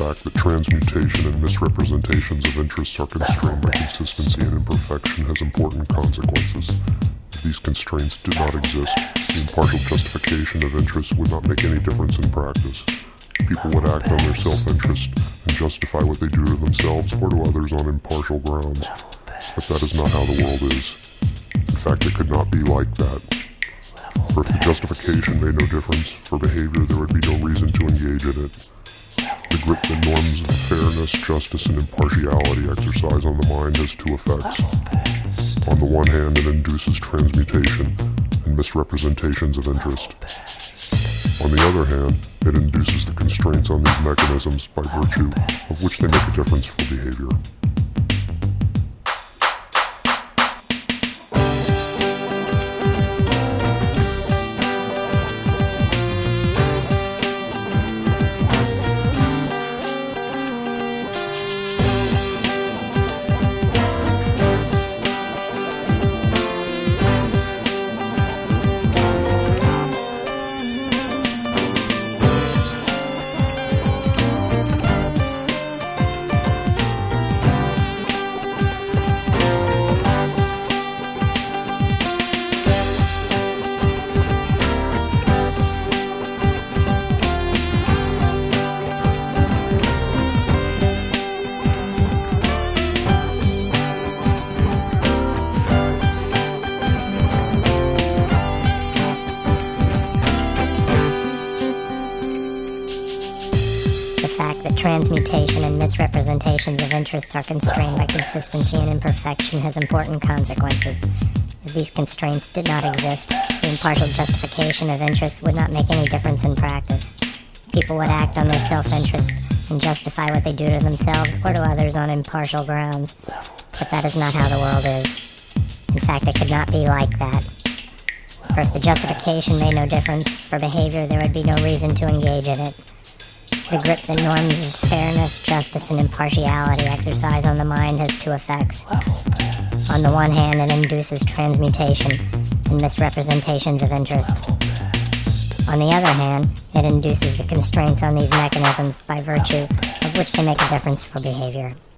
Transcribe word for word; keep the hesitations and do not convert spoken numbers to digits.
fact that transmutation and misrepresentations of interests are constrained by consistency and imperfection has important consequences. If these constraints did not exist, the impartial justification of interests would not make any difference in practice. People would act on their self-interest and justify what they do to themselves or to others on impartial grounds. But that is not how the world is. In fact, it could not be like that. For if the justification made no difference for behavior, there would be no reason to engage in it. The grip that norms of fairness, justice, and impartiality exercise on the mind has two effects. On the one hand, it induces transmutation and misrepresentations of interest. On the other hand, it induces the constraints on these mechanisms by virtue of which they make a difference for behavior. Transmutation and misrepresentations of interests are constrained by consistency and imperfection has important consequences. If these constraints did not exist, the impartial justification of interests would not make any difference in practice. People would act on their self-interest and justify what they do to themselves or to others on impartial grounds. But that is not how the world is. In fact, it could not be like that. For if the justification made no difference for behavior, there would be no reason to engage in it. The grip that norms of fairness, justice, and impartiality exercise on the mind has two effects. On the one hand, it induces transmutation and misrepresentations of interest. On the other hand, it induces the constraints on these mechanisms by virtue of which they make a difference for behavior.